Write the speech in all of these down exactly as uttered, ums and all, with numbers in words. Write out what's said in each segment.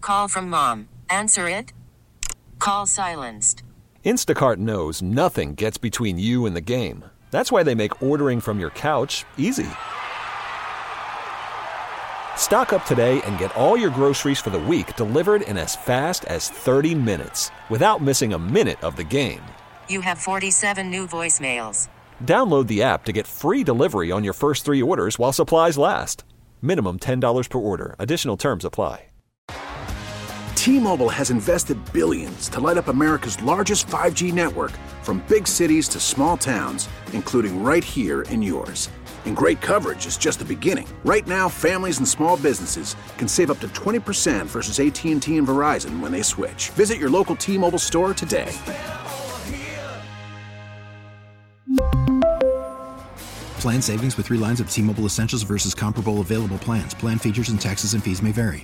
Call from mom. Answer it. Call silenced. Instacart knows nothing gets between you and the game. That's why they make ordering from your couch easy. Stock up today and get all your groceries for the week delivered in as fast as thirty minutes without missing a minute of the game. You have forty-seven new voicemails. Download the app to get free delivery on your first three orders while supplies last. Minimum ten dollars per order. Additional terms apply. T-Mobile has invested billions to light up America's largest five G network, from big cities to small towns, including right here in yours. And great coverage is just the beginning. Right now, families and small businesses can save up to twenty percent versus A T and T and Verizon when they switch. Visit your local T-Mobile store today. Plan savings with three lines of T-Mobile Essentials versus comparable available plans. Plan features and taxes and fees may vary.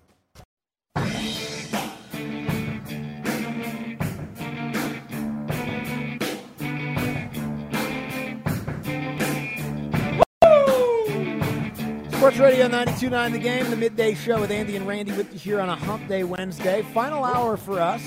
Sports Radio ninety-two point nine The Game, the midday show with Andy and Randy with you here on a Hump Day Wednesday. Final hour for us.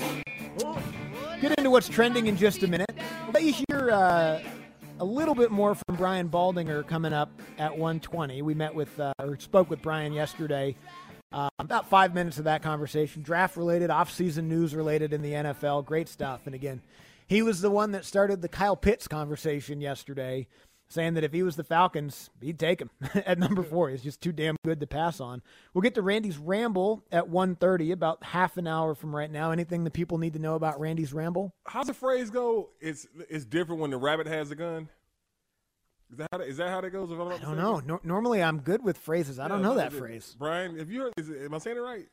Get into what's trending in just a minute. I'll let you hear uh, a little bit more from Brian Baldinger coming up at one twenty. We met with, uh, or spoke with Brian yesterday. Uh, about five minutes of that conversation. Draft-related, off-season news-related in the N F L. Great stuff. And again, he was the one that started the Kyle Pitts conversation yesterday, saying that if he was the Falcons, he'd take him at number four. He's just too damn good to pass on. We'll get to Randy's Ramble at one thirty, about half an hour from right now. Anything that people need to know about Randy's Ramble? How's the phrase go? It's it's different when the rabbit has a gun? Is that how, is that, how that goes? If I'm not I don't know. No, normally I'm good with phrases. I yeah, don't know no, that it, phrase. Brian, if you heard, is it, am I saying it right?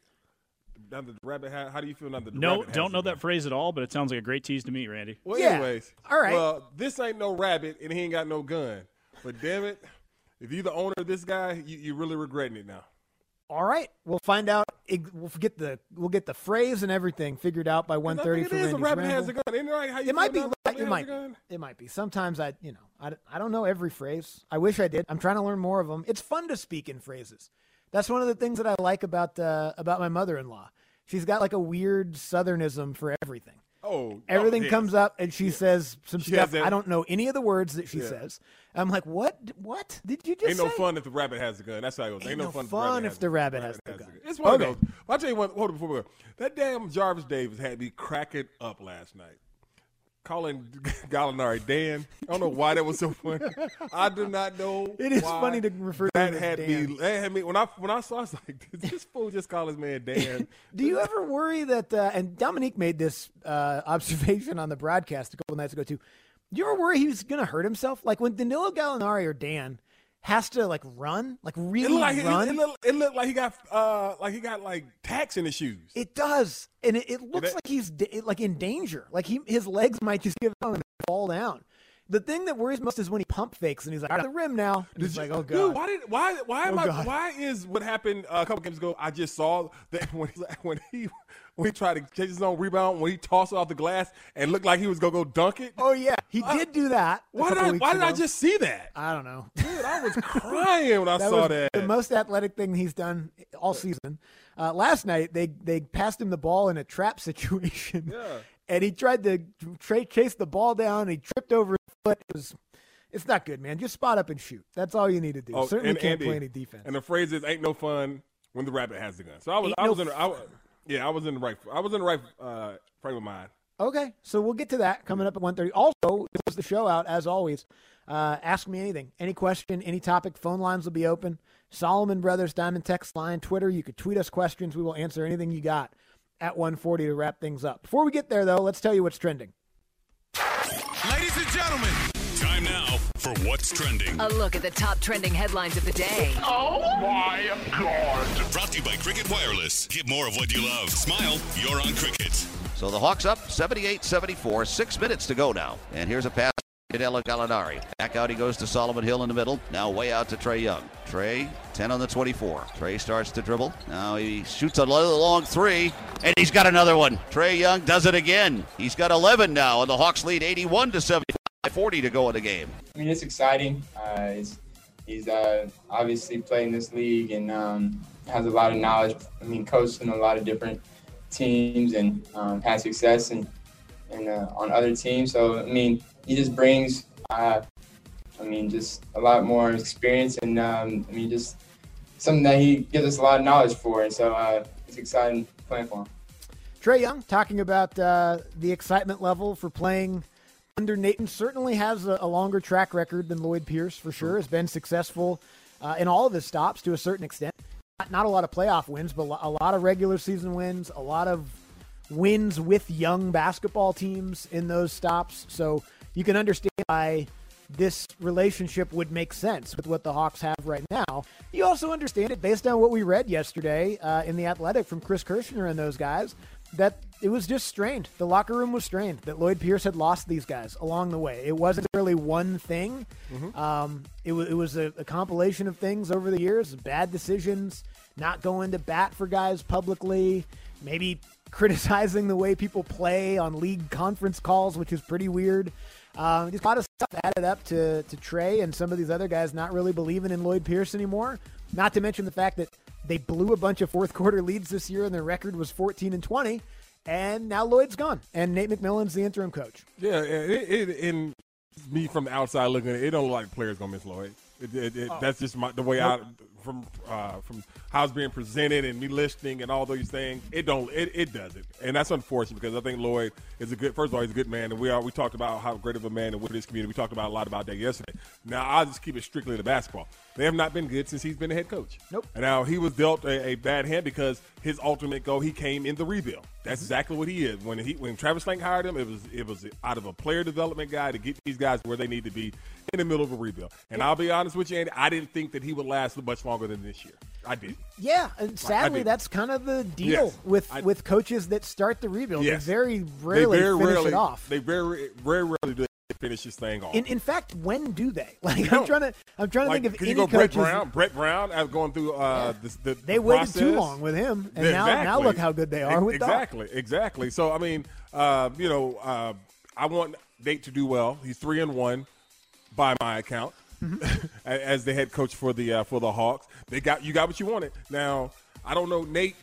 Now the rabbit ha- how do you feel now that the No, rabbit don't has know a that gun? phrase at all, but it sounds like a great tease to me, Randy. Well, Yeah. anyways. All right. Well, this ain't no rabbit, and he ain't got no gun. But damn it, if you're the owner of this guy, you, you're really regretting it now. All right, we'll find out. We'll get the we'll get the phrase and everything figured out by one thirty for It is Randy's a rabbit Ramble. has a gun. Isn't it right? How you It might be. feel now that the It rabbit might. has a gun? It might be. Sometimes I, you know, I, I don't know every phrase. I wish I did. I'm trying to learn more of them. It's fun to speak in phrases. That's one of the things that I like about uh, about my mother-in-law. She's got like a weird Southernism for everything. Oh, Everything oh, yes. comes up and she Yeah. says some She stuff. has that- I don't know any of the words that she Yeah. says. I'm like, what? What did you just Ain't say? no fun if the rabbit has a gun. That's how it goes. Ain't Ain't, no no fun, fun if if the rabbit, the has, rabbit has the a gun. It's one Okay. of those. I'll tell you one. Hold on before we go. That damn Jarvis Davis had me cracking up last night. Calling Gallinari Dan. I don't know why that was so funny. I do not know. It is why funny to refer to that him as had Dan. me. That had me when I when I saw. I was like, did this fool just call his man Dan? Do you ever worry that, uh, and Dominique made this uh, observation on the broadcast a couple nights ago too, do you ever worry he's going to hurt himself? Like when Danilo Gallinari or Dan has to like run, like It really looked like it, run? it, looked, it looked like he got uh like he got like tacks in his shoes. It does, and it, it looks that- like he's da- like in danger. Like he, his legs might just give out and fall down. The thing that worries most is when he pump fakes and he's like, "I'm at the rim now." And it's Did like, you- "Oh god, Dude, why did why why am Oh, I God. why is what happened uh, a couple games ago? I just saw that when he, when he when he tried to chase his own rebound, when he tossed it off the glass and looked like he was gonna go dunk it. oh yeah, he Uh, did do that." a Why did couple I weeks why did I ago. just see that? I don't know. Dude, I was crying when I That saw was that. the most athletic thing he's done all season. Uh, last night, they they passed him the ball in a trap situation, Yeah. and he tried to tra- chase the ball down. And he tripped over his foot. It was, it's not good, man. Just spot up and shoot. That's all you need to do. Oh, Certainly and can't Andy, play any defense. And the phrase is "ain't no fun when the rabbit has the gun." So I was Ain't I no was in the, I, was- yeah I was in the right I was in the right uh, frame of mind. Okay, so we'll get to that coming up at one thirty. Also, this is the show out, as always. Uh, ask me anything. Any question, any topic. Phone lines will be open. Solomon Brothers Diamond Text line, Twitter. You could tweet us questions. We will answer anything you got at one forty to wrap things up. Before we get there, though, let's tell you what's trending. Ladies and gentlemen, time now for What's Trending. A look at the top trending headlines of the day. Oh my God. Brought to you by Cricket Wireless. Get more of what you love. Smile, you're on Cricket. So the Hawks up seventy-eight seventy-four, six minutes to go now. And here's a pass to Danilo Gallinari. Back out he goes to Solomon Hill in the middle. Now way out to Trae Young. Trae, ten on the twenty-four. Trae starts to dribble. Now he shoots a little long three, and he's got another one. Trae Young does it again. He's got eleven now, and the Hawks lead eighty-one to seventy-five, forty to go in the game. I mean, it's exciting. Uh, it's, he's uh, obviously playing this league, and um, has a lot of knowledge. I mean, coached in a lot of different teams and um, had success and and uh, on other teams. So I mean, he just brings, uh, I mean, just a lot more experience and um, I mean, just something that he gives us a lot of knowledge for. And so uh, it's exciting playing for him. Trae Young talking about uh, the excitement level for playing under Nate. Certainly has a, a longer track record than Lloyd Pierce for sure. Has been successful uh, in all of his stops to a certain extent. Not, not a lot of playoff wins, but a lot of regular season wins, a lot of wins with young basketball teams in those stops. So you can understand why this relationship would make sense with what the Hawks have right now. You also understand it based on what we read yesterday uh, in The Athletic from Chris Kirshner and those guys, that it was just strained. The locker room was strained, that Lloyd Pierce had lost these guys along the way. It wasn't really one thing. Mm-hmm. Um, it, w- it was a, a compilation of things over the years, bad decisions, not going to bat for guys publicly, maybe criticizing the way people play on league conference calls, which is pretty weird. Um, just a lot of stuff added up to, to Trae and some of these other guys not really believing in Lloyd Pierce anymore. Not to mention the fact that they blew a bunch of fourth quarter leads this year and their record was fourteen and twenty. And now Lloyd's gone, and Nate McMillan's the interim coach. Yeah, it, it, in me from the outside looking at it, it don't look like players gonna miss Lloyd. It, it, it, oh. That's just my, the way nope. I from uh, from how it's being presented and me listening and all those things. It don't it, it doesn't, and that's unfortunate because I think Lloyd is a good. First of all, he's a good man, and we are we talked about how great of a man and with his community. We talked about a lot about that yesterday. Now I'll just keep it strictly to basketball. They have not been good since he's been the head coach. Nope. And now he was dealt a, a bad hand because his ultimate goal, he came in the rebuild. That's mm-hmm. exactly what he is. When he when Travis Slank hired him, it was it was out of a player development guy to get these guys where they need to be in the middle of a rebuild. And yeah. I'll be honest with you, Andy, I didn't think that he would last much longer than this year. I did. Yeah, and sadly, that's kind of the deal yes. with, I, with coaches that start the rebuild. Yes. They very rarely they very finish rarely, it off. They very very rarely do finish this thing off. In, in fact, when do they? Like I'm trying to I'm trying to like, think of any you go coaches. Brett Brown, Brett Brown, as going through uh, yeah. the, the they the waited process. too long with him, and exactly. now now look how good they are with exactly, Doc. exactly. So I mean, uh, you know, uh, I want Nate to do well. He's three and one by my account mm-hmm. as the head coach for the uh, for the Hawks. They got you got what you wanted. Now I don't know Nate.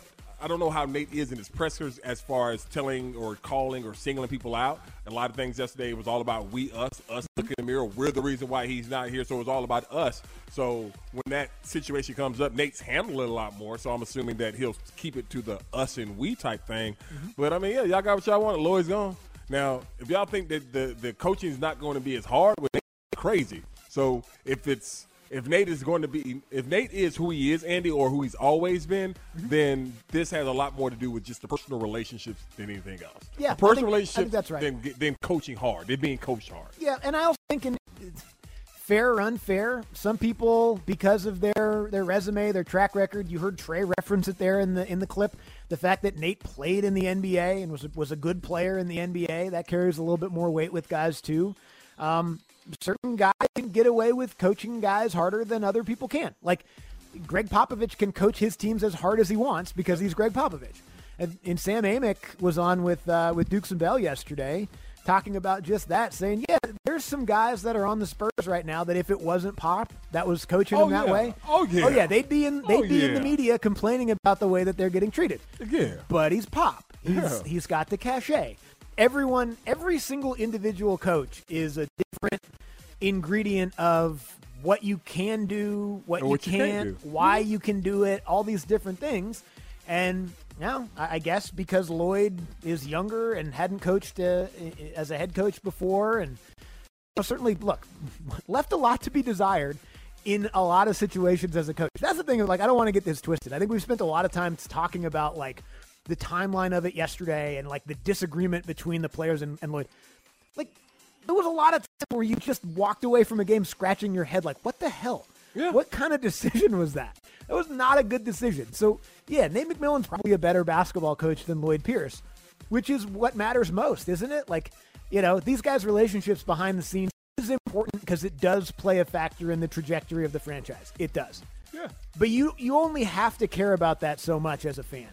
I don't know how Nate is in his pressers as far as telling or calling or singling people out. A lot of things yesterday was all about we, us, us look in the mirror. We're the reason why he's not here. So it was all about us. So when that situation comes up, Nate's handling it a lot more. So I'm assuming that he'll keep it to the us and we type thing. Mm-hmm. But, I mean, yeah, y'all got what y'all wanted. Lloyd's gone. Now, if y'all think that the, the coaching is not going to be as hard with Nate, it's crazy. So if it's – If Nate is going to be, if Nate is who he is, Andy, or who he's always been, mm-hmm. then this has a lot more to do with just the personal relationships than anything else. Yeah, the personal I think, relationships I think that's right. Than, than coaching hard. They're being coached hard. Yeah, and I also think in fair or unfair, some people, because of their their resume, their track record, you heard Trae reference it there in the in the clip. The fact that Nate played in the N B A and was was a good player in the N B A, that carries a little bit more weight with guys too. Um, certain guys can get away with coaching guys harder than other people can. Like Greg Popovich can coach his teams as hard as he wants because he's Greg Popovich. And, and Sam Amick was on with uh, with Dukes and Bell yesterday talking about just that, saying, yeah, there's some guys that are on the Spurs right now that if it wasn't Pop that was coaching oh, them that yeah. way, oh yeah, oh yeah, they'd be in they'd oh, be yeah. in the media complaining about the way that they're getting treated. Yeah, but he's Pop. He's yeah. he's got the cachet. Everyone, every single individual coach is a different ingredient of what you can do, what, what you you can't, can't do. why you can do it, all these different things. And now, I guess because Lloyd is younger and hadn't coached uh, as a head coach before, and certainly, look, left a lot to be desired in a lot of situations as a coach. That's the thing. Like, I don't want to get this twisted. I think we've spent a lot of time talking about like the timeline of it yesterday and like the disagreement between the players and, and Lloyd. Like, there was a lot of times where you just walked away from a game scratching your head like, what the hell? Yeah. What kind of decision was that? That was not a good decision. So, yeah, Nate McMillan's probably a better basketball coach than Lloyd Pierce, which is what matters most, isn't it? Like, you know, these guys' relationships behind the scenes is important because it does play a factor in the trajectory of the franchise. It does. Yeah. But you, you only have to care about that so much as a fan.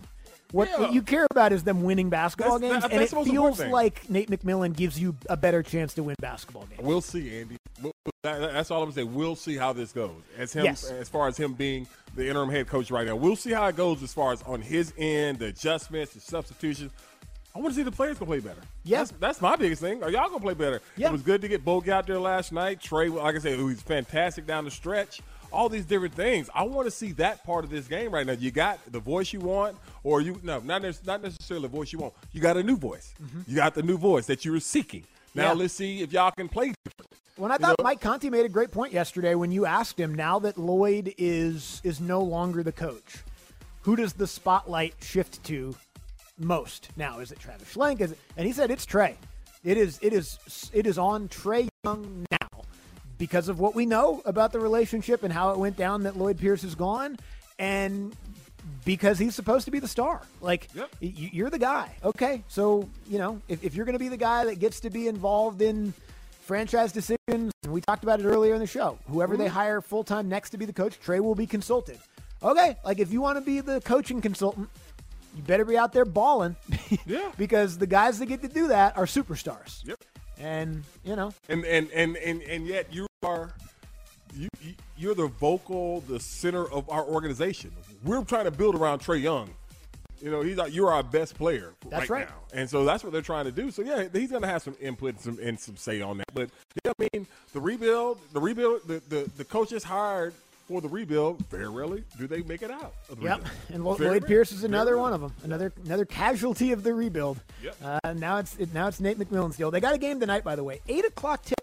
What, Yeah. what you care about is them winning basketball That's- games, that- and that's it the most important feels thing. like Nate McMillan gives you a better chance to win basketball games. We'll see, Andy. We'll- that- That's all I'm saying. We'll see how this goes. As him, Yes. as far as him being the interim head coach right now, we'll see how it goes as far as on his end, the adjustments, the substitutions. I want to see the players gonna play better. Yeah. that's, that's my biggest thing. Are y'all gonna play better? Yeah. It was good to get Bogey out there last night. Trey, like I said, he's fantastic down the stretch. All these different things. I want to see that part of this game right now. You got the voice you want, or you no, not nec- not necessarily the voice you want. You got a new voice. You got the new voice that you were seeking. Now Yeah. let's see if y'all can play differently. When I You thought know? Mike Conti made a great point yesterday when you asked him, now that Lloyd is is no longer the coach, who does the spotlight shift to most now? Is it Travis Schlenk? Is it, and he said it's Trey. It is it is it is on Trey Young now because of what we know about the relationship and how it went down that Lloyd Pierce is gone, and because he's supposed to be the star. Like, Yep. y- you're the guy. Okay, so, you know, if, if you're going to be the guy that gets to be involved in franchise decisions, and we talked about it earlier in the show, whoever they hire full-time next to be the coach, Trey will be consulted. Okay, like if you want to be the coaching consultant, you better be out there balling. Yeah. Because the guys that get to do that are superstars. Yep. And, you know, And and and and, and yet you are you you- you're the vocal, the center of our organization. We're trying to build around Trey Young. You know, he's our, you're our best player That's right, right. now, and so that's what they're trying to do. So yeah, he's going to have some input and some and some say on that. But yeah, I mean, the rebuild, the rebuild, the the, the coaches hired for the rebuild very rarely do they make it out. Of the yep. rebuild. And Lo- Very Lloyd rare. Pierce is Very another rare. one of them, another another casualty of the rebuild. Yep. Uh, now it's it, now it's Nate McMillan's deal. They got a game tonight, by the way, eight o'clock tip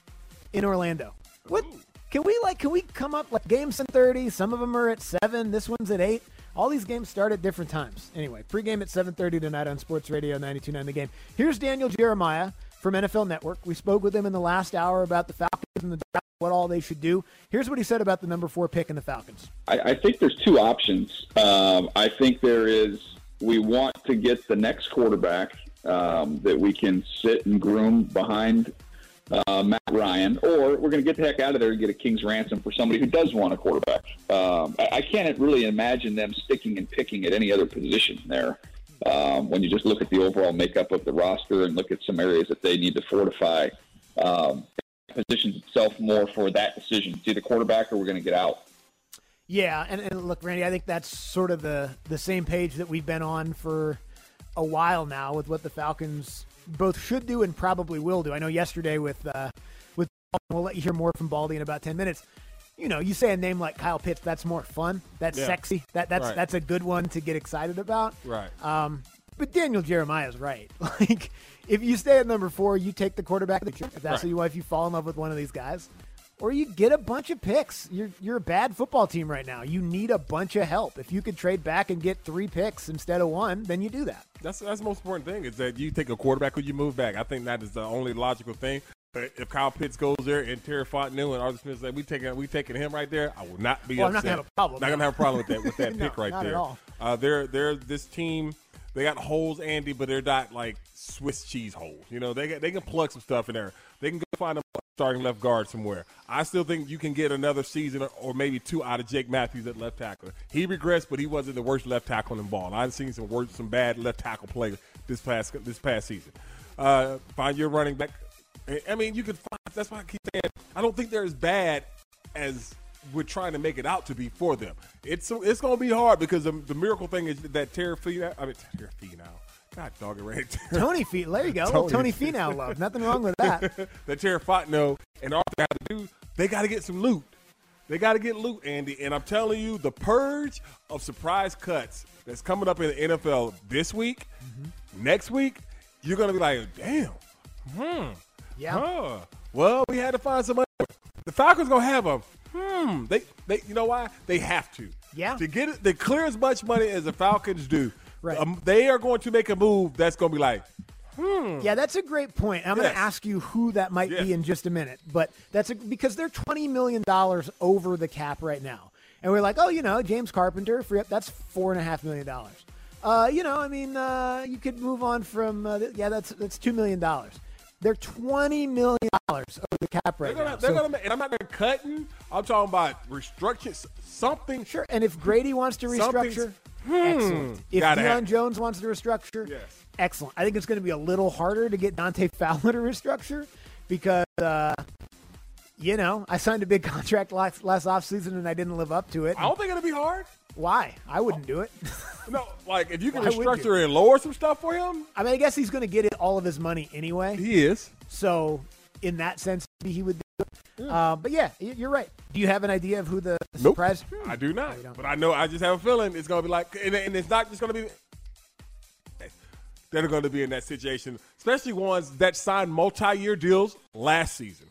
in Orlando. What can we like? Can we come up like games at thirty? Some of them are at seven. This one's at eight. All these games start at different times. Anyway, pregame at seven thirty tonight on Sports Radio ninety-two point nine The Game. Here's Daniel Jeremiah from N F L Network. We spoke with him in the last hour about the Falcons and the draft, what all they should do. Here's what he said about the number four pick in the Falcons. I, I think there's two options. Um, I think there is, we want to get the next quarterback um, that we can sit and groom behind uh, Matt Ryan, or we're going to get the heck out of there and get a king's ransom for somebody who does want a quarterback. Um, I, I can't really imagine them sticking and picking at any other position there. Um, when you just look at the overall makeup of the roster and look at some areas that they need to fortify, um, it positions itself more for that decision. It's either quarterback or we're going to get out. Yeah, and, and look, Randy, I think that's sort of the, the same page that we've been on for a while now with what the Falcons both should do and probably will do. I know yesterday with uh, with we'll let you hear more from Baldy in about ten minutes. You know, you say a name like Kyle Pitts, that's more fun. That's Yeah. sexy. That that's Right. that's a good one to get excited about. Right. Um, but Daniel Jeremiah's right. Like, if you stay at number four, you take the quarterback. If that's Right. what you want, if you fall in love with one of these guys, or you get a bunch of picks. You're you're a bad football team right now. You need a bunch of help. If you could trade back and get three picks instead of one, then you do that. That's that's the most important thing is that you take a quarterback or you move back. I think that is the only logical thing. But if Kyle Pitts goes there and Terry Fontenot and Arthur Smith say we taking we taking him right there, I will not be Well, I'm upset. not gonna have a problem. Not gonna have a problem with that with that No, pick right not at there. all. Uh, they're they're this team. They got holes, Andy, but they're not like Swiss cheese holes. You know, they got, they can plug some stuff in there. They can go find a starting left guard somewhere. I still think you can get another season or maybe two out of Jake Matthews at left tackle. He regressed, but he wasn't the worst left tackle in the ball. I've seen some worse, some bad left tackle play this past this past season. Uh, find your running back. I mean, you can find. That's why I keep saying I don't think they're as bad as we're trying to make it out to be for them. It's it's going to be hard because the, the miracle thing is that Terry Finau. I mean, Terry Finau. God dog it, right? Tony Finau. There you go. Tony, Tony Finau love. Nothing wrong with that. That Terry Fontenot and Arthur have to do. They got to get some loot. They got to get loot, Andy. And I'm telling you, the purge of surprise cuts that's coming up in the N F L this week, mm-hmm. next week, you're going to be like, damn. Hmm. Yeah. Huh. Well, we had to find somebody. The Falcons going to have them. Hmm. They, they, you know why? They have to. Yeah. To get it, to clear as much money as the Falcons do, right. um, they are going to make a move that's going to be like, hmm. Yeah, that's a great point. I'm Yes. going to ask you who that might Yes. be in just a minute, but that's a, because they're twenty million dollars over the cap right now, and we're like, oh, you know, James Carpenter, free up, that's four and a half million dollars. Uh, you know, I mean, uh, you could move on from, uh, th- yeah, that's that's two million dollars. They're twenty million dollars over the cap right They're gonna, now. they're So- gonna make, and I'm not going cutting. I'm talking about restructuring something. Sure, and if Grady wants to restructure, Hmm. Excellent. If Gotta Deion have- Jones wants to restructure, Yes. excellent. I think it's going to be a little harder to get Dante Fowler to restructure because, uh, you know, I signed a big contract last, last offseason and I didn't live up to it. I don't think it'll be hard. Why? I wouldn't do it. No, like if you can Why would restructure you? and lower some stuff for him. I mean, I guess he's going to get it, all of his money anyway. He is. So, in that sense, maybe he would do it. Uh, but yeah, y- you're right. Do you have an idea of who the the Nope. surprise? I do not. But I know, I just have a feeling it's going to be like, and, and it's not just going to be, they're going to be in that situation, especially ones that signed multi-year deals last season.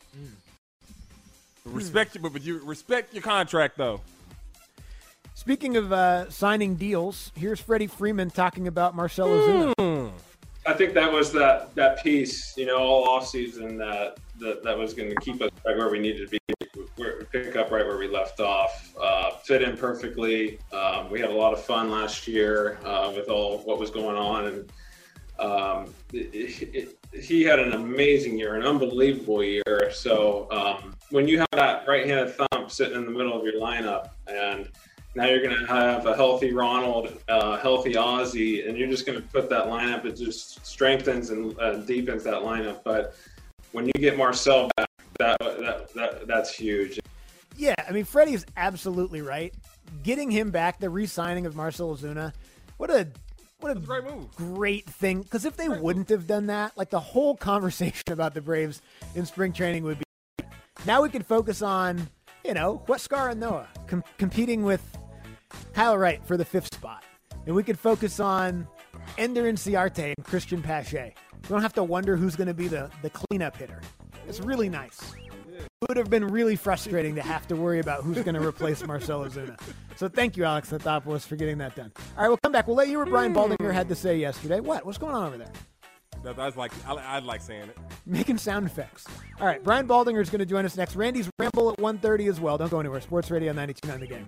Mm. Respect your, but you respect your contract though. Speaking of uh, signing deals, here's Freddie Freeman talking about Marcell Ozuna. I think that was that that piece, you know, all offseason that that, that was going to keep us right where we needed to be, where, pick up right where we left off, uh, fit in perfectly. Um, we had a lot of fun last year uh, with all what was going on, and um, it, it, it, he had an amazing year, an unbelievable year. So um, when you have that right-handed thump sitting in the middle of your lineup, and now you're going to have a healthy Ronald, uh, healthy Ozzie, and you're just going to put that lineup. It just strengthens and uh, deepens that lineup. But when you get Marcell back, that, that that that's huge. Yeah, I mean, Freddie's absolutely right. Getting him back, the re-signing of Marcell Ozuna, what a what a great move, great thing. Because if they wouldn't have done that, like the whole conversation about the Braves in spring training would be. Now we can focus on, you know, Huascar and Noah com- competing with Kyle Wright for the fifth spot. And we could focus on Ender Inciarte and Christian Pache. We don't have to wonder who's going to be the, the cleanup hitter. It's really nice. It would have been really frustrating to have to worry about who's going to replace Marcell Ozuna. So thank you, Alex Nathopoulos, for getting that done. All right, we'll come back. We'll let you hear what Brian Baldinger had to say yesterday. What? What's going on over there? That, that's like I, I like saying it. Making sound effects. All right, Brian Baldinger is going to join us next. Randy's Ramble at one thirty as well. Don't go anywhere. Sports Radio ninety-two point nine The Game.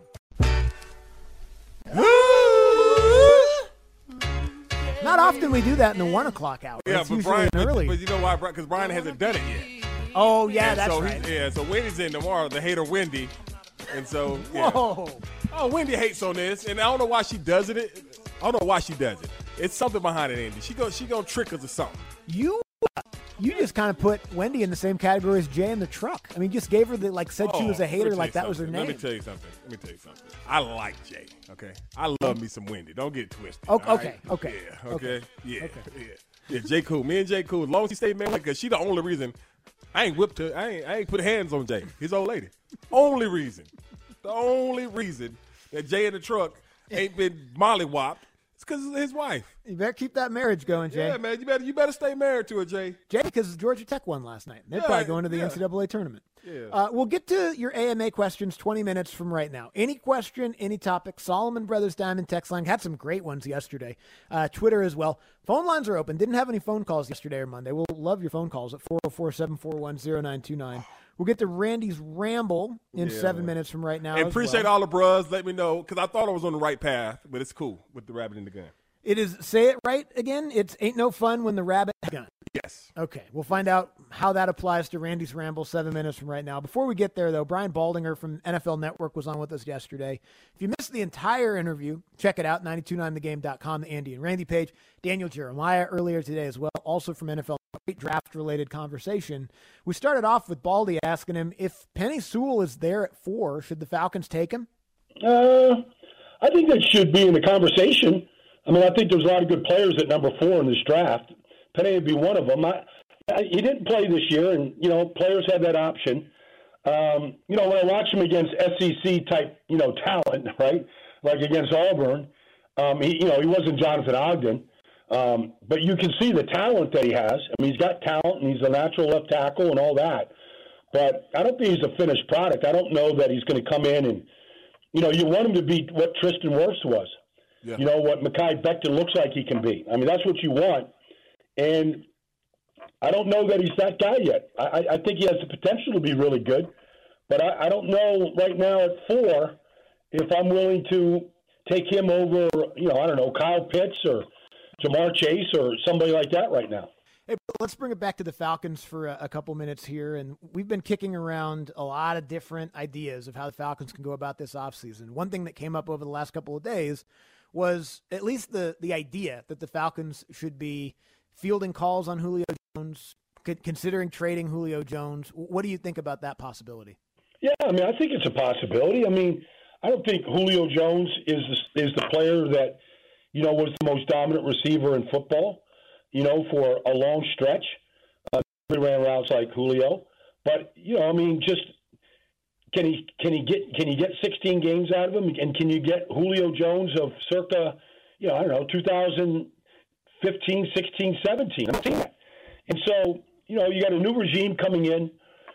Not often we do that in the one o'clock hour. Yeah, it's but usually Brian, an early. but you know why? Because Brian hasn't done it yet. Oh yeah, And that's so right. he- yeah, so Wendy's in tomorrow. The hater Wendy, and so yeah. Whoa. Oh, Wendy hates on this, and I don't know why she does it. I don't know why she does it. It's something behind it, Andy. She go, she gonna trick us or something. You, you just kind of put Wendy in the same category as Jay in the truck. I mean, just gave her the like said she Oh, was a let me hater tell like you that was her something. name. Let me tell you something. Let me tell you something. I like Jay. Okay, I love me some Wendy. Don't get it twisted. Okay, all okay, right? okay, Yeah. Okay. okay, Yeah. okay. Yeah. Yeah. Jay cool. Me and Jay cool. As long as he stay married, because she the only reason. I ain't whipped her. I ain't. I ain't put hands on Jay. His old lady. Only reason. The only reason that Jay in the truck ain't been mollywopped is because of his wife. You better keep that marriage going, Jay. Yeah, man. You better. You better stay married to her, Jay. Jay, because Georgia Tech won last night. They're Yeah, probably going to the yeah. N C double A tournament. Yeah. Uh, we'll get to your A M A questions twenty minutes from right now. Any question, any topic, Solomon Brothers Diamond text line. Had some great ones yesterday. Uh, Twitter as well. Phone lines are open. Didn't have any phone calls yesterday or Monday. We'll love your phone calls at four oh four, seven four one, oh nine two nine. We'll get to Randy's Ramble in Yeah. seven minutes from right now. And as appreciate well. all the bros. Let me know, because I thought I was on the right path, but it's cool with the rabbit in the gun. It is, say it right again, it's ain't no fun when the rabbit has a gun. Yes. Okay, we'll find out how that applies to Randy's Ramble seven minutes from right now. Before we get there, though, Brian Baldinger from N F L Network was on with us yesterday. If you missed the entire interview, check it out, nine two nine the game dot com, the Andy and Randy page. Daniel Jeremiah earlier today as well, also from N F L, great draft-related conversation. We started off with Baldy asking him, if Penei Sewell is there at four, should the Falcons take him? Uh, I think that should be in the conversation. I mean, I think there's a lot of good players at number four in this draft. Penei would be one of them. I, I, he didn't play this year, and, you know, players have that option. Um, you know, when I watch him against S E C-type, you know, talent, right, like against Auburn, um, he, you know, he wasn't Jonathan Ogden. Um, but you can see the talent that he has. I mean, he's got talent, and he's a natural left tackle and all that. But I don't think he's a finished product. I don't know that he's going to come in and, you know, you want him to be what Tristan Wirfs was. Yeah. You know, what Mekhi Becton looks like he can be. I mean, that's what you want. And I don't know that he's that guy yet. I, I think he has the potential to be really good. But I, I don't know right now at four if I'm willing to take him over, you know, I don't know, Kyle Pitts or Jamar Chase or somebody like that right now. Hey, let's bring it back to the Falcons for a, a couple minutes here. And we've been kicking around a lot of different ideas of how the Falcons can go about this offseason. One thing that came up over the last couple of days was at least the the idea that the Falcons should be fielding calls on Julio Jones, considering trading Julio Jones. What do you think about that possibility? Yeah, I mean, I think it's a possibility. I mean, I don't think Julio Jones is the, is the player that, you know, was the most dominant receiver in football, you know, for a long stretch. Uh, he ran routes like Julio. But, you know, I mean, just can he can he get can you get sixteen games out of him? And can you get Julio Jones of circa, you know, I don't know, two thousand fifteen, sixteen, seventeen? I'm seeing that. And so, you know, you got a new regime coming in.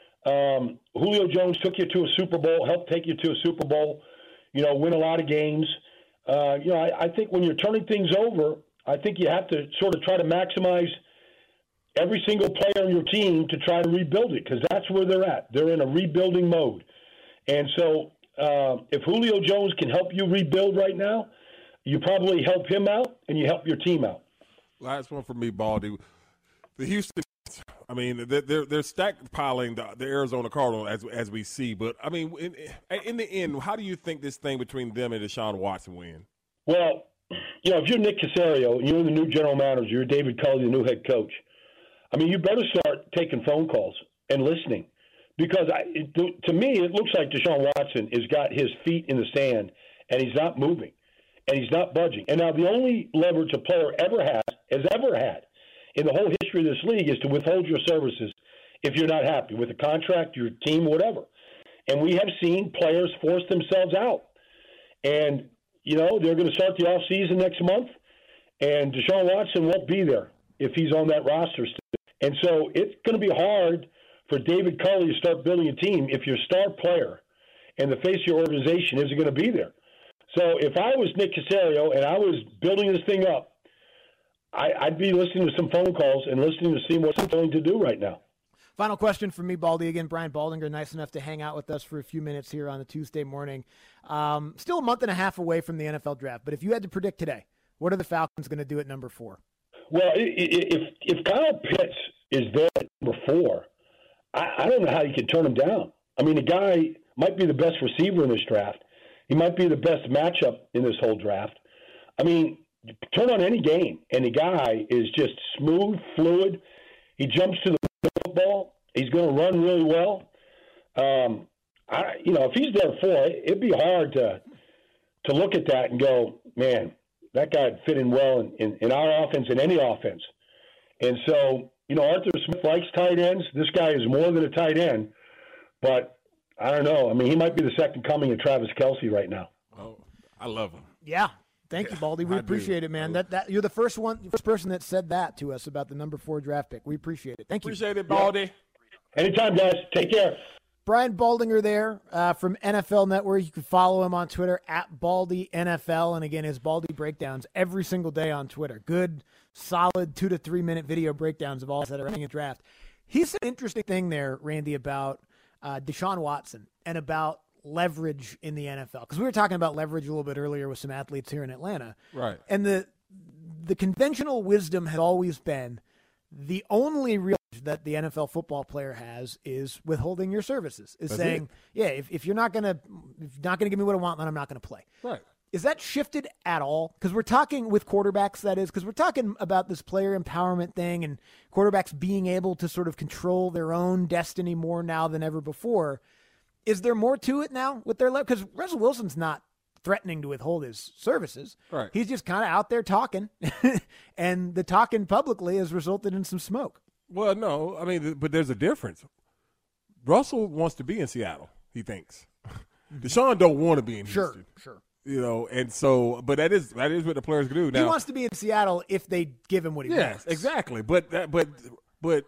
Um, Julio Jones took you to a Super Bowl, helped take you to a Super Bowl, you know, win a lot of games. Uh, you know, I, I think when you're turning things over, I think you have to sort of try to maximize every single player on your team to try to rebuild it, because that's where they're at. They're in a rebuilding mode. And so uh, if Julio Jones can help you rebuild right now, you probably help him out and you help your team out. Last one for me, Baldy. The Houston, I mean, they're they're, they're stockpiling the, the Arizona Cardinals as as we see. But I mean, in, in the end, how do you think this thing between them and Deshaun Watson win? Well, you know, if you're Nick Caserio, you're the new general manager, you're David Culley, the new head coach. I mean, you better start taking phone calls and listening, because I, it, to me, it looks like Deshaun Watson has got his feet in the sand and he's not moving and he's not budging. And now the only leverage a player ever has, has ever had in the whole history of this league is to withhold your services if you're not happy with the contract, your team, whatever. And we have seen players force themselves out. And, you know, they're going to start the offseason next month, and Deshaun Watson won't be there if he's on that roster still. And so it's going to be hard for David Culley to start building a team if your star player and the face of your organization isn't going to be there. So if I was Nick Caserio and I was building this thing up, I, I'd be listening to some phone calls and listening to see what's going to do right now. Final question from me, Baldy. Again, Brian Baldinger, nice enough to hang out with us for a few minutes here on a Tuesday morning. Um, still a month and a half away from the N F L draft, but if you had to predict today, what are the Falcons going to do at number four? Well, if if Kyle Pitts is there at number four, I, I don't know how you can turn him down. I mean, the guy might be the best receiver in this draft. He might be the best matchup in this whole draft. I mean, turn on any game, and the guy is just smooth, fluid. He jumps to the football. He's going to run really well. Um, I, you know, if he's there at four, it'd be hard to to look at that and go, man, that guy would fit in well in, in, in our offense and any offense. And so, you know, Arthur Smith likes tight ends. This guy is more than a tight end. But I don't know. I mean, he might be the second coming of Travis Kelce right now. Oh, I love him. Yeah. Thank you, Baldy. We I appreciate do. it, man. That that you're the first one, first person that said that to us about the number four draft pick. We appreciate it. Thank you. Appreciate it, Baldy. Yeah. Anytime, guys. Take care. Brian Baldinger there uh, from N F L Network. You can follow him on Twitter at Baldy N F L. And again, his Baldy breakdowns every single day on Twitter. Good, solid two to three minute video breakdowns of all that are running a draft. He said an interesting thing there, Randy, about uh, Deshaun Watson and about leverage in the N F L, because we were talking about leverage a little bit earlier with some athletes here in Atlanta, right? And the the conventional wisdom had always been the only real that the N F L football player has is withholding your services, is That's saying, it. yeah, if, if you're not gonna if you're not gonna give me what I want, then I'm not gonna play. Right? Is that shifted at all? Because we're talking with quarterbacks, that is, because we're talking about this player empowerment thing and quarterbacks being able to sort of control their own destiny more now than ever before. Is there more to it now with their level? Because Russell Wilson's not threatening to withhold his services. Right. He's just kind of out there talking, and the talking publicly has resulted in some smoke. Well, no, I mean, but there's a difference. Russell wants to be in Seattle, he thinks. Deshaun don't want to be in Houston. Sure, sure. You know, and so, but that is that is what the players can do. Now, he wants to be in Seattle if they give him what he yes, wants. Yes, exactly. But that, but but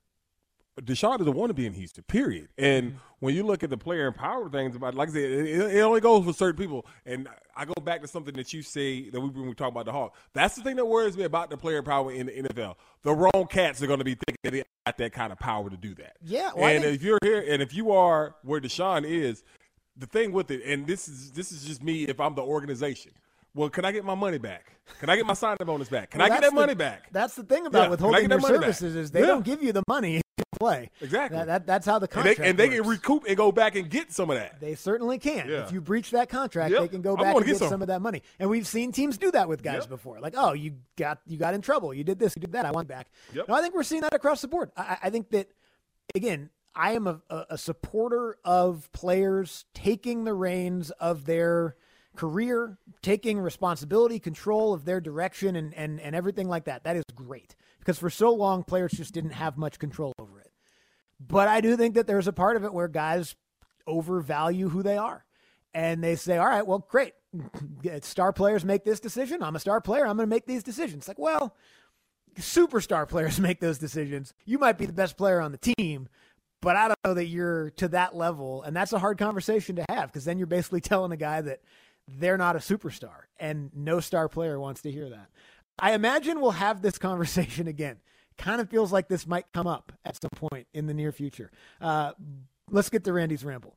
Deshaun doesn't want to be in Houston, period. And mm-hmm. when you look at the player empowerment things, about like I said, it, it only goes for certain people. And I go back to something that you say that we when we talk about the Hawks. That's the thing that worries me about the player power in the N F L. The wrong cats are going to be thinking they got that kind of power to do that. Yeah. Well, and think- if you're here, and if you are where Deshaun is, the thing with it, and this is this is just me. If I'm the organization. Well, can I get my money back? Can I get my signing bonus back? Can well, I get that the, money back? That's the thing about yeah. withholding your services back? is they yeah. don't give you the money if you play. Exactly. That, that, that's how the And contract they, and they works. can recoup and go back and get some of that. They certainly can. Yeah. If you breach that contract, Yep. they can go I'm back gonna and get get some. some of that money. And we've seen teams do that with guys Yep. before. Like, oh, you got you got in trouble. You did this, you did that. I want back. Yep. No, I think we're seeing that across the board. I, I think that, again, I am a, a, a supporter of players taking the reins of their career, taking responsibility, control of their direction, and, and, and everything like that. That is great. Because for so long, players just didn't have much control over it. But I do think that there's a part of it where guys overvalue who they are. And they say, all right, well, great. Star players make this decision. I'm a star player. I'm going to make these decisions. Like, well, superstar players make those decisions. You might be the best player on the team, but I don't know that you're to that level. And that's a hard conversation to have because then you're basically telling a guy that they're not a superstar, and no star player wants to hear that. I imagine we'll have this conversation again. Kind of feels like this might come up at some point in the near future. Uh, let's get to Randy's Ramble.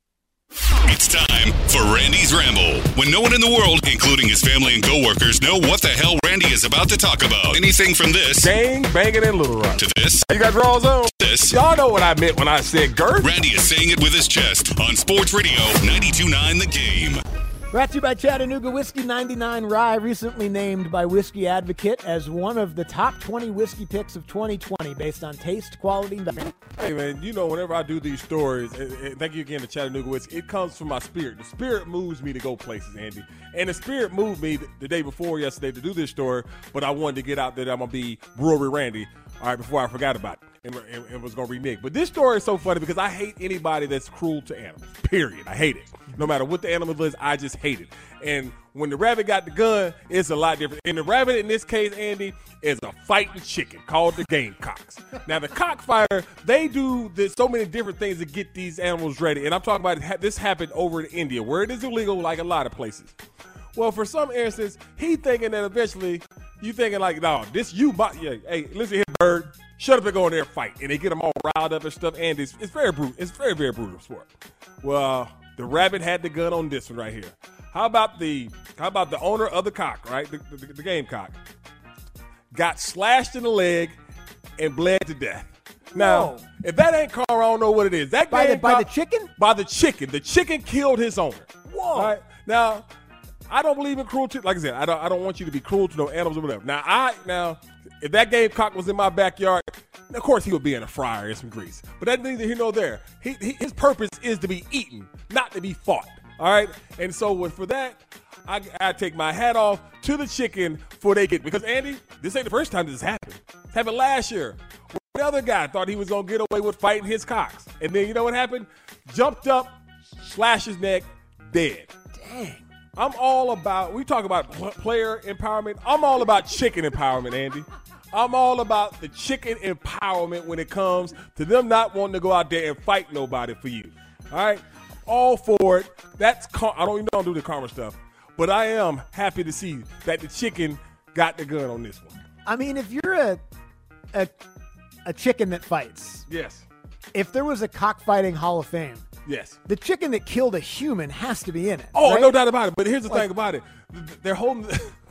It's time for Randy's Ramble. When no one in the world, including his family and coworkers, know what the hell Randy is about to talk about. Anything from this Gang banging in Little Rock to this. You got draws on? This. Y'all know what I meant when I said girth. Randy is saying it with his chest on Sports Radio ninety-two point nine The Game. Brought to you by Chattanooga Whiskey ninety-nine Rye, recently named by Whiskey Advocate as one of the top twenty whiskey picks of twenty twenty based on taste, quality, and... Hey, man, you know, whenever I do these stories, and, and thank you again to Chattanooga Whiskey, it comes from my spirit. The spirit moves me to go places, Andy. And the spirit moved me the, the day before yesterday to do this story, but I wanted to get out there that I'm going to be Brewery Randy, all right, before I forgot about it. And, and, and was going to renege. But this story is so funny because I hate anybody that's cruel to animals, period. I hate it. No matter what the animal is, I just hate it. And when the rabbit got the gun, it's a lot different. And the rabbit in this case, Andy, is a fighting chicken called the Gamecocks. Now, the cockfighter, they do this, so many different things to get these animals ready. And I'm talking about this happened over in India, where it is illegal like a lot of places. Well, for some instance, he thinking that eventually you thinking like, no, this you, yeah, hey, listen here, bird. Shut up and go in there and fight. And they get them all riled up and stuff. And it's, it's very brutal. It's very, very brutal sport. Well, the rabbit had the gun on this one right here. How about the how about the owner of the cock, right? The, the, the gamecock. Got slashed in the leg and bled to death. Now, Whoa. if that ain't car, I don't know what it is. That By the, by the Gamecock- chicken? By the chicken. The chicken killed his owner. Whoa. All right? Now, I don't believe in cruelty. Like I said, I don't I don't want you to be cruel to no animals or whatever. Now, I now if that gamecock was in my backyard, of course he would be in a fryer and some grease. But that's neither here nor there. He, he, his purpose is to be eaten, not to be fought. All right? And so with, for that, I, I take my hat off to the chicken for they get. Because, Andy, this ain't the first time this happened. It happened last year. The other guy thought he was going to get away with fighting his cocks. And then you know what happened? Jumped up, slashed his neck, dead. Dang. I'm all about, we talk about pl- player empowerment. I'm all about chicken empowerment, Andy. I'm all about the chicken empowerment when it comes to them not wanting to go out there and fight nobody for you. All right? All for it. That's car- I don't even know do the karma stuff, but I am happy to see that the chicken got the gun on this one. I mean, if you're a a, a chicken that fights, Yes. if there was a cockfighting Hall of Fame, Yes. the chicken that killed a human has to be in it. Oh, right? no doubt about it. But here's the Like- thing about it. They're holding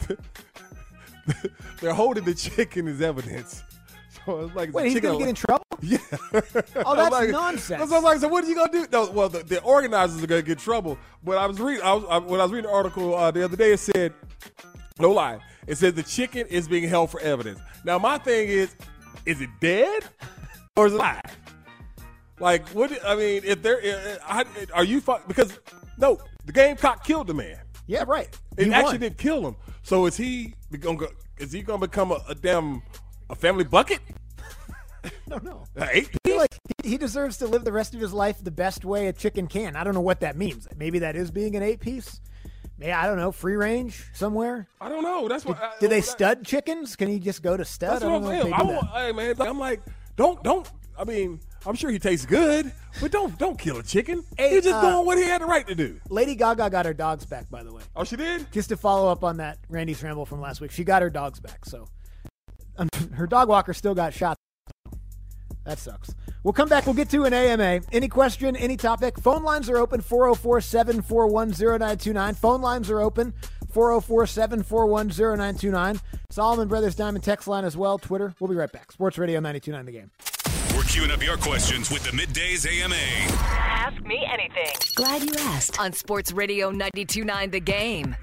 they're holding the chicken as evidence. So it's like Wait, the he's chicken going to get in trouble? Yeah. Oh, that's like, nonsense. So I was like, so what are you gonna do? No, well, the, the organizers are gonna get in trouble. But I was reading, I was I, when I was reading the article uh, the other day, it said, no lie, it said the chicken is being held for evidence. Now my thing is, is it dead or is it alive? Like, what? I mean, if there, uh, are you fu- because no, the gamecock killed the man. Yeah, right. It He actually won. didn't kill him. So is he gonna go, is he gonna become a, a damn a family bucket? No, no. Uh, eight I feel like he, he deserves to live the rest of his life the best way a chicken can. I don't know what that means. Maybe that is being an eight-piece. Maybe, I don't know, free range somewhere. I don't know. That's what. Did, I, did they that, stud chickens? Can he just go to stud? That's I what don't I'm know if saying. they I do want, that. hey man, I'm like, don't, don't. I mean, I'm sure he tastes good, but don't, don't kill a chicken. Hey, He's just uh, doing what he had the right to do. Lady Gaga got her dogs back, by the way. Oh, she did? Just to follow up on that Randy's Ramble from last week, she got her dogs back. So um, her dog walker still got shot. That sucks. We'll come back. We'll get to an A M A. Any question, any topic? Phone lines are open, four oh four, seven four one, oh nine two nine. Phone lines are open, four oh four, seven four one, oh nine two nine. Solomon Brothers Diamond text line as well, Twitter. We'll be right back. Sports Radio ninety-two point nine The Game. We're Queuing up your questions with the Middays A M A. Ask me anything. Glad you asked. On Sports Radio ninety-two point nine The Game.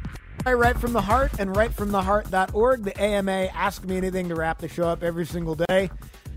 Right from the heart and right from the heart dot org, the A M A Ask Me Anything to wrap the show up every single day.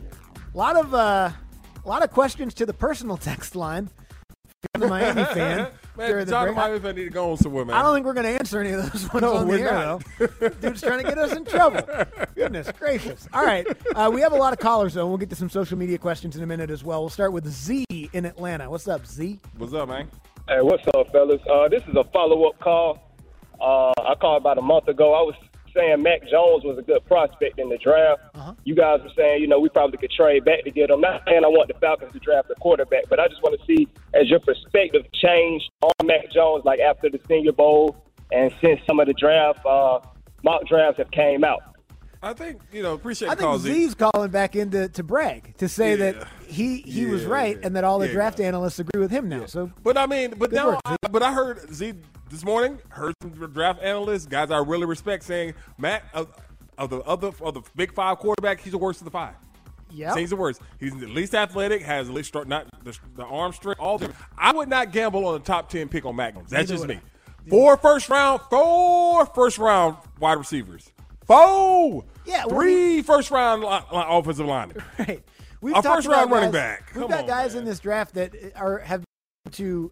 A lot of uh, a lot of questions to the personal text line. If you're a Miami fan. Man, John Miami fan need to go on somewhere, man. I don't think we're going to answer any of those ones no, on the we're air, not. though. Dude's trying to get us in trouble. Goodness gracious. All right. Uh, we have a lot of callers, though. We'll get to some social media questions in a minute as well. We'll start with Z in Atlanta. What's up, Z? What's up, man? Hey, what's up, fellas? Uh, this is a follow-up call. Uh, I called about a month ago. I was saying Mac Jones was a good prospect in the draft. Uh-huh. You guys were saying, you know, we probably could trade back to get him. Not saying I want the Falcons to draft a quarterback, but I just want to see, has your perspective changed on Mac Jones, like after the Senior Bowl and since some of the draft, uh, mock drafts have came out? I think, you know, appreciate I the call, think Z. Z's calling back in to, to brag, to say Yeah. that he, he was Yeah. right and that all the Yeah. draft analysts agree with him now. So, But I mean, but Good now, work, Z. I, but I heard Z this morning, heard some draft analysts, guys I really respect, saying Matt of, of the other of the big five quarterback, he's the worst of the five. Yeah, he's the worst. He's the least athletic, has the least start, not the, the arm strength. All the, I would not gamble on a top ten pick on Mac Jones. That's Neither just would me. Four first round, four first round wide receivers. Four. Yeah, well, three first round li- li- offensive linemen. Right. We've A talked first round about running guys- back. We've Come got on, guys man. in this draft that are have to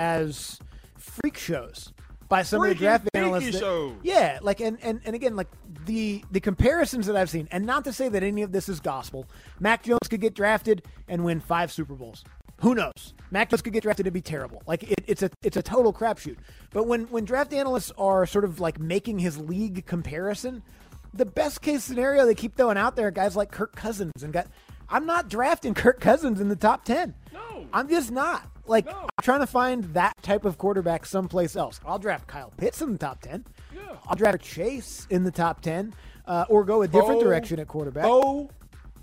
as freak shows by some Freaky, of the draft freaky analysts. that- shows. Yeah, like and, and and again, like the the comparisons that I've seen, and not to say that any of this is gospel. Mac Jones could get drafted and win five Super Bowls. Who knows? Mac Jones could get drafted and be terrible. Like it, it's a it's a total crapshoot. But when when draft analysts are sort of like making his league comparison, the best case scenario they keep throwing out there are guys like Kirk Cousins and got. I'm not drafting Kirk Cousins in the top ten. No, I'm just not. Like No. I'm trying to find that type of quarterback someplace else. I'll draft Kyle Pitts in the top ten. Yeah. I'll draft Chase in the top ten, uh, or go a different Oh, direction at quarterback. Oh,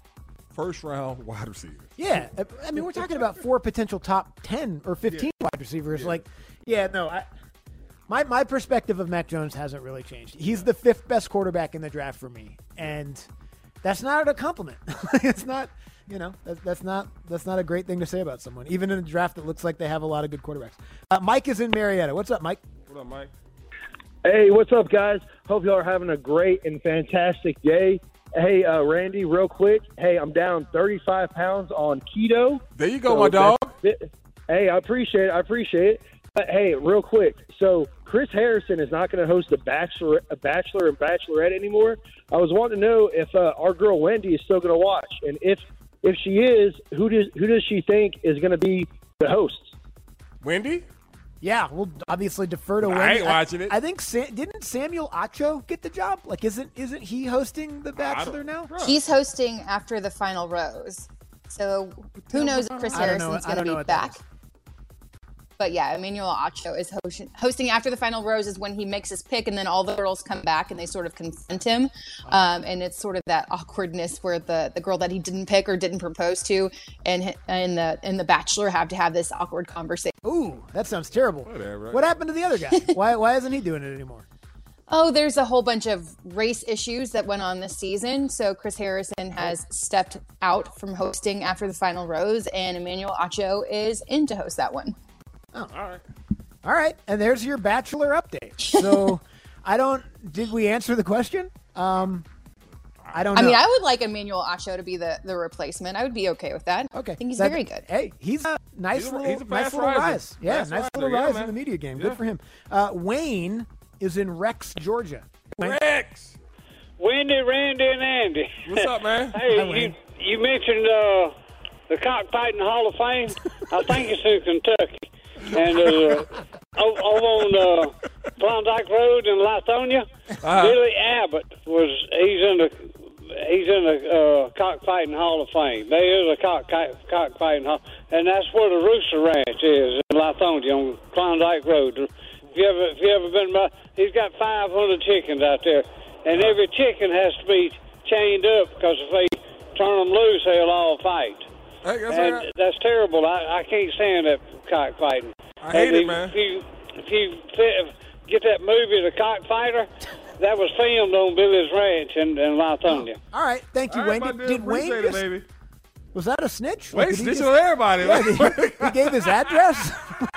first round wide receivers. Yeah, I- I mean, we're talking about four potential top ten or fifteen wide receivers. Like, yeah, no, I, my my perspective of Mac Jones hasn't really changed. He's the fifth best quarterback in the draft for me, and that's not a compliment. It's not, you know, that's, that's not that's not a great thing to say about someone, even in a draft that looks like they have a lot of good quarterbacks. Uh, Mike is in Marietta. What's up, Mike? What up, Mike? Hey, what's up, guys? Hope y'all are having a great and fantastic day. Hey, uh, Randy, real quick. Hey, I'm down thirty-five pounds on keto. There you go, my dog. that's- Hey, I appreciate it. I appreciate it. But, hey, real quick. So Chris Harrison is not going to host a Bachelor, a Bachelor and Bachelorette anymore. I was wanting to know if uh, our girl Wendy is still going to watch, and if if she is, who does who does she think is going to be the host? Wendy? Yeah, we'll obviously defer to I Wendy. ain't watching it. I think Sa- didn't Samuel Acho get the job? Like, isn't isn't he hosting The Bachelor now? He's hosting after the final rose. So who knows if Chris I don't know- Harrison's I going don't to know be what that back. But yeah, Emmanuel Acho is hosting, hosting after the final rose is when he makes his pick, and then all the girls come back and they sort of confront him. Um, and it's sort of that awkwardness where the, the girl that he didn't pick or didn't propose to and and the and the Bachelor have to have this awkward conversation. Ooh, that sounds terrible. Whatever. What happened to the other guy? why why isn't he doing it anymore? Oh, there's a whole bunch of race issues that went on this season. So Chris Harrison has stepped out from hosting after the final rose, and Emmanuel Acho is in to host that one. Oh, all right. All right, and there's your Bachelor update. So, I don't. Did we answer the question? Um, I don't know. I mean, I would like Emmanuel Acho to be the, the replacement. I would be okay with that. Okay, I think he's That- very good. Hey, he's a nice He's a- little, he's a nice fast little riser. rise. Yeah, Fast nice riser, little yeah, rise man. in the media game. Yeah. Good for him. Uh, Wayne is in Rex, Georgia. Wayne? Rex. Wendy, Randy, and Andy. What's up, man? Hey, Hi, you, Wayne. you mentioned uh, the Cockfighting Hall of Fame. I think it's in Kentucky. And uh, over on uh, Klondike Road in Lithonia, Uh-huh. Billy Abbott was he's in the he's in the uh, Cockfighting Hall of Fame. There is a cock cockfighting hall, and that's where the Rooster Ranch is in Lithonia on Klondike Road. If you ever if you ever been by, he's got five hundred chickens out there, and every chicken has to be chained up because if they turn them loose, they'll all fight. Hey, that's And all right. that's terrible. I, I can't stand that cockfighting. I hate And it, if, man. If you, if you fit, get that movie, The Cockfighter, that was filmed on Billy's Ranch in, in Lithonia. All right, thank you, All right, Wayne. my Did, dude, did Wayne appreciate it, just, baby. Was that a snitch? Wait, did he snitching just- on everybody. Yeah, did he, he gave his address.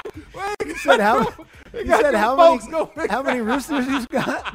He said how. He got said them how folks many going. how many roosters he's got.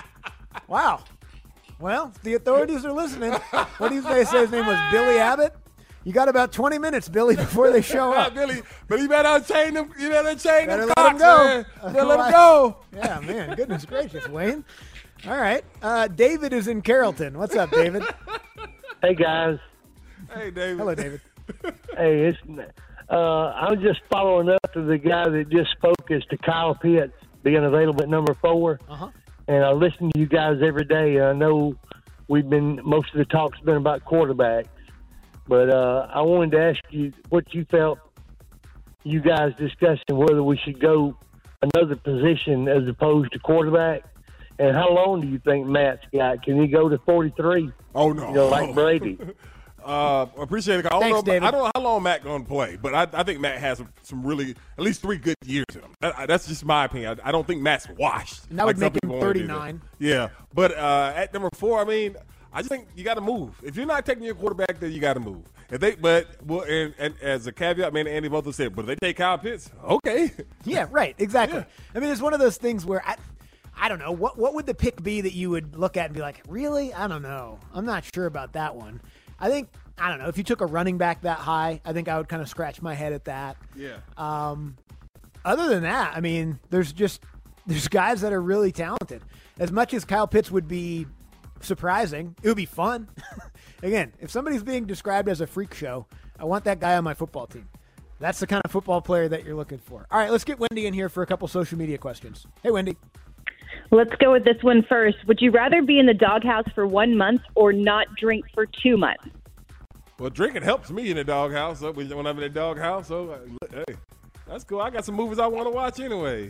Wow. Well, the authorities are listening. What do you say? Say his name was Billy Abbott. You got about twenty minutes, Billy, before they show up. Billy, but you better chain them. You better chain Better them let him cocks, go. man. You better let him go. Yeah, man. Goodness gracious, Wayne. All right. Uh, David is in Carrollton. What's up, David? Hey, guys. Hey, David. Hello, David. Hey, it's, uh, I'm just following up to the guy that just spoke as to Kyle Pitts being available at number four. Uh-huh. And I listen to you guys every day. I know we've been, most of the talk's been about quarterbacks. But uh, I wanted to ask you what you felt, you guys discussing whether we should go another position as opposed to quarterback. And how long do you think Matt's got? Can he go to forty-three? Oh, no. You know, like Brady. Uh, appreciate it. I don't, Thanks, know, David. I don't know how long Matt going to play, but I, I think Matt has some, some really, at least three good years in him. That, that's just my opinion. I, I don't think Matt's washed. And that would like some make him people wanna do thirty-nine. that. Yeah, but uh, at number four, I mean, I just think you got to move. If you're not taking your quarterback, then you got to move. If they, but well, and, and as a caveat, I mean, Andy both said, but if they take Kyle Pitts, okay. Yeah, right. Exactly. Yeah. I mean, it's one of those things where I, I don't know what what would the pick be that you would look at and be like, really? I don't know. I'm not sure about that one. I think I don't know if you took a running back that high. I think I would kind of scratch my head at that. Yeah. Um, other than that, I mean, there's just there's guys that are really talented. As much as Kyle Pitts would be surprising, it would be fun. Again, if somebody's being described as a freak show, I want that guy on my football team. That's the kind of football player that you're looking for. All right, let's get Wendy in here for a couple social media questions. Hey, Wendy. Let's go with this one first. Would you rather be in the doghouse for one month or not drink for two months? Well, drinking helps me in the doghouse so when I'm in the doghouse. So, uh, hey, that's cool. I got some movies I want to watch anyway.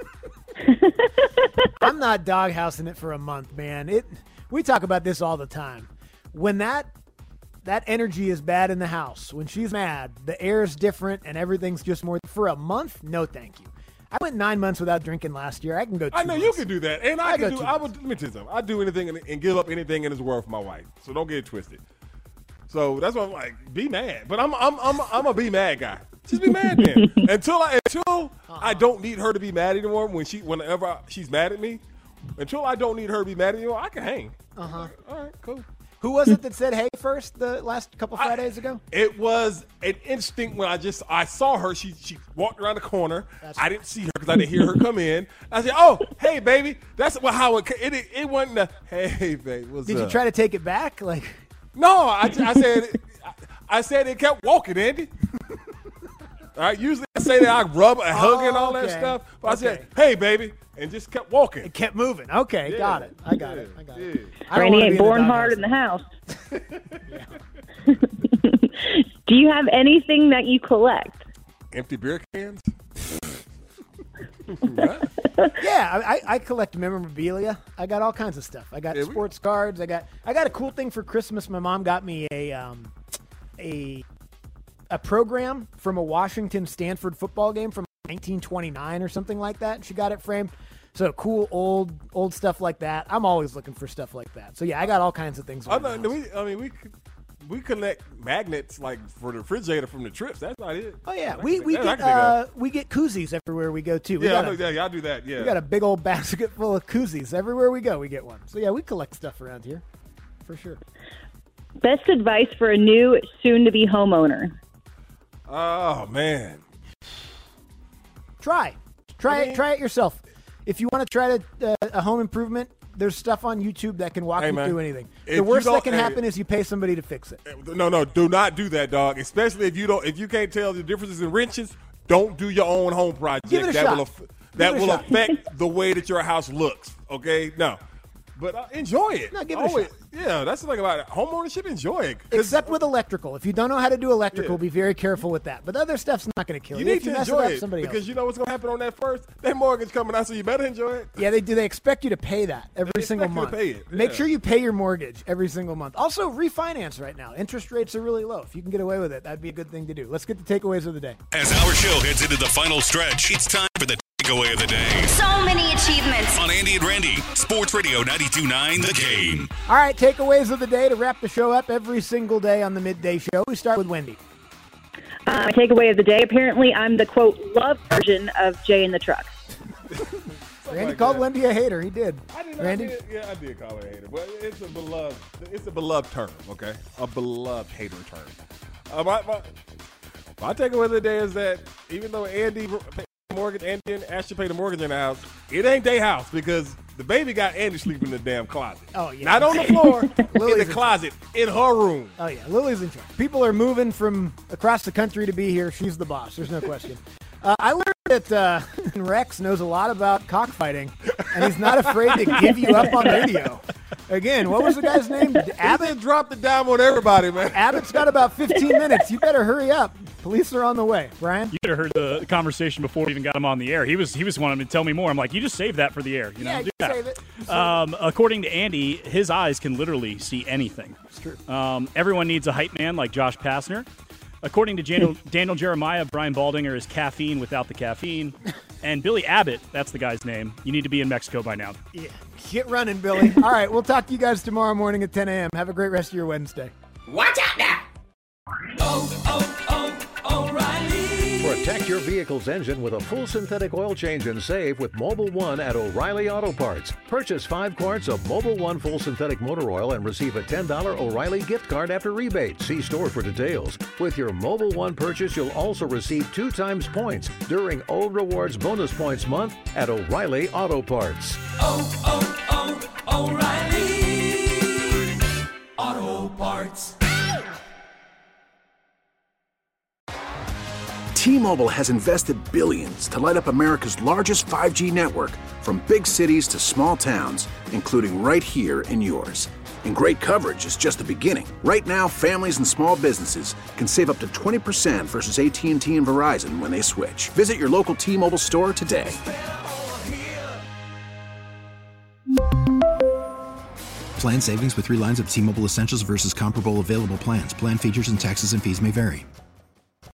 I'm not doghousing it for a month, man. It. We talk about this all the time. When that that energy is bad in the house, when she's mad, the air is different and everything's just more. For a month, no thank you. I went nine months without drinking last year. I can go two I know months. you can do that. And I, I can go do, two I would, let me tell you something. I do anything and, and give up anything in this world for my wife. So don't get it twisted. So that's why I'm like, be mad. But I'm I'm I'm I'm a be mad guy. Just be mad then. until I until uh-huh. I don't need her to be mad anymore when she whenever she's mad at me. Until I don't need her to be mad anymore, I can hang. Uh-huh. Like, all right, cool. Who was it that said hey first the last couple Fridays I, ago? It was an instinct when I just I saw her. She she walked around the corner. That's I didn't see her because I didn't hear her come in. I said, "Oh, hey, baby." That's what how it it, it, it wasn't. A, hey, baby. What's Did up? you try to take it back? Like, no, I, I said I, I said it kept walking, Andy. All right. Usually I say that I rub and hug oh, and all okay. that stuff. But okay. I said, "Hey, baby," and just kept walking. It kept moving. Okay, yeah, got it. I got yeah, it. I got yeah. it. Randy ain't born hard in the house. Do you have anything that you collect? Empty beer cans. Yeah, I, I collect memorabilia. I got all kinds of stuff. I got yeah, sports we... cards. I got I got a cool thing for Christmas. My mom got me a um, a a program from a Washington Stanford football game from nineteen twenty-nine or something like that. She got it framed. So cool old old stuff like that. I'm always looking for stuff like that. So yeah, I got all kinds of things. I, know, we, I mean, we we collect magnets like for the refrigerator from the trips. That's not it. Oh yeah, That's we we get uh, we get koozies everywhere we go too. We yeah, got I know, a, yeah, yeah, I do that. Yeah, we got a big old basket full of koozies everywhere we go. We get one. So yeah, we collect stuff around here, for sure. Best advice for a new, soon-to-be homeowner. Oh man, try, try I mean, it, try it yourself. If you want to try to, uh, a home improvement, there's stuff on YouTube that can walk hey, you man, through anything. if The worst you that can hey, happen is you pay somebody to fix it. No, no, do not do that, dog. Especially if you don't, if you can't tell the differences in wrenches. Don't do your own home project. Give it a that shot. will that Give it a will shot. affect the way that your house looks. Okay, no, but uh, enjoy it. No, give it a Always, shot. Yeah, that's the thing about it. Home ownership. Enjoy it. Except with electrical. If you don't know how to do electrical, Yeah. be very careful with that. But the other stuff's not going to kill You you. need If you to mess enjoy it up, it somebody because else. you know what's going to happen on that first. That mortgage coming out, so you better enjoy it. Yeah, they do. They expect you to pay that every They single expect month. you to pay it, Make yeah. sure you pay your mortgage every single month. Also, refinance right now. Interest rates are really low. If you can get away with it, that'd be a good thing to do. Let's get the takeaways of the day. As our show heads into the final stretch, it's time for the takeaway of the day. So many achievements. On Andy and Randy, Sports Radio ninety-two point nine The Game. All right, takeaways of the day to wrap the show up every single day on the midday show. We start with Wendy. Uh, my takeaway of the day, apparently I'm the, quote, love version of Jay in the Truck. Randy like called that. Wendy a hater. He did. I did, Randy? I did, yeah, I did call her a hater, but it's a beloved, it's a beloved term, okay? A beloved hater term. Uh, my, my, my takeaway of the day is that even though Andy Morgan, Andy and Ashley paid the mortgage in the house, it ain't their house because the baby got Andy sleeping in the damn closet. Oh, yeah. Not on the floor, in the closet, in her room. Oh, yeah. Lily's in charge. People are moving from across the country to be here. She's the boss. There's no question. Uh, I learned that uh, Rex knows a lot about cockfighting, and he's not afraid to give you up on radio. Again, what was the guy's name? Abbott? Dropped the dime on everybody, man. Abbott's got about fifteen minutes. You better hurry up. Police are on the way. Brian? You could have heard the conversation before we even got him on the air. He was he was wanting to tell me more. I'm like, you just save that for the air. You know, Yeah, do you that. save it. You save Um, according to Andy, his eyes can literally see anything. It's true. Um, everyone needs a hype man like Josh Pastner. According to Daniel, Daniel Jeremiah, Brian Baldinger is caffeine without the caffeine. And Billy Abbott, that's the guy's name. You need to be in Mexico by now. Yeah. Get running, Billy. All right, we'll talk to you guys tomorrow morning at ten a.m. Have a great rest of your Wednesday. Watch out now! Oh, oh, oh, O'Reilly! Protect your vehicle's engine with a full synthetic oil change and save with Mobile One at O'Reilly Auto Parts. Purchase five quarts of Mobile One full synthetic motor oil and receive a ten dollars O'Reilly gift card after rebate. See store for details. With your Mobile One purchase, you'll also receive two times points during O Rewards Bonus Points Month at O'Reilly Auto Parts. Oh, oh, oh, O'Reilly! Auto Parts. T-Mobile has invested billions to light up America's largest five G network, from big cities to small towns, including right here in yours. And great coverage is just the beginning. Right now, families and small businesses can save up to twenty percent versus A T and T and Verizon when they switch. Visit your local T-Mobile store today. Plan savings with three lines of T-Mobile Essentials versus comparable available plans. Plan features and taxes and fees may vary.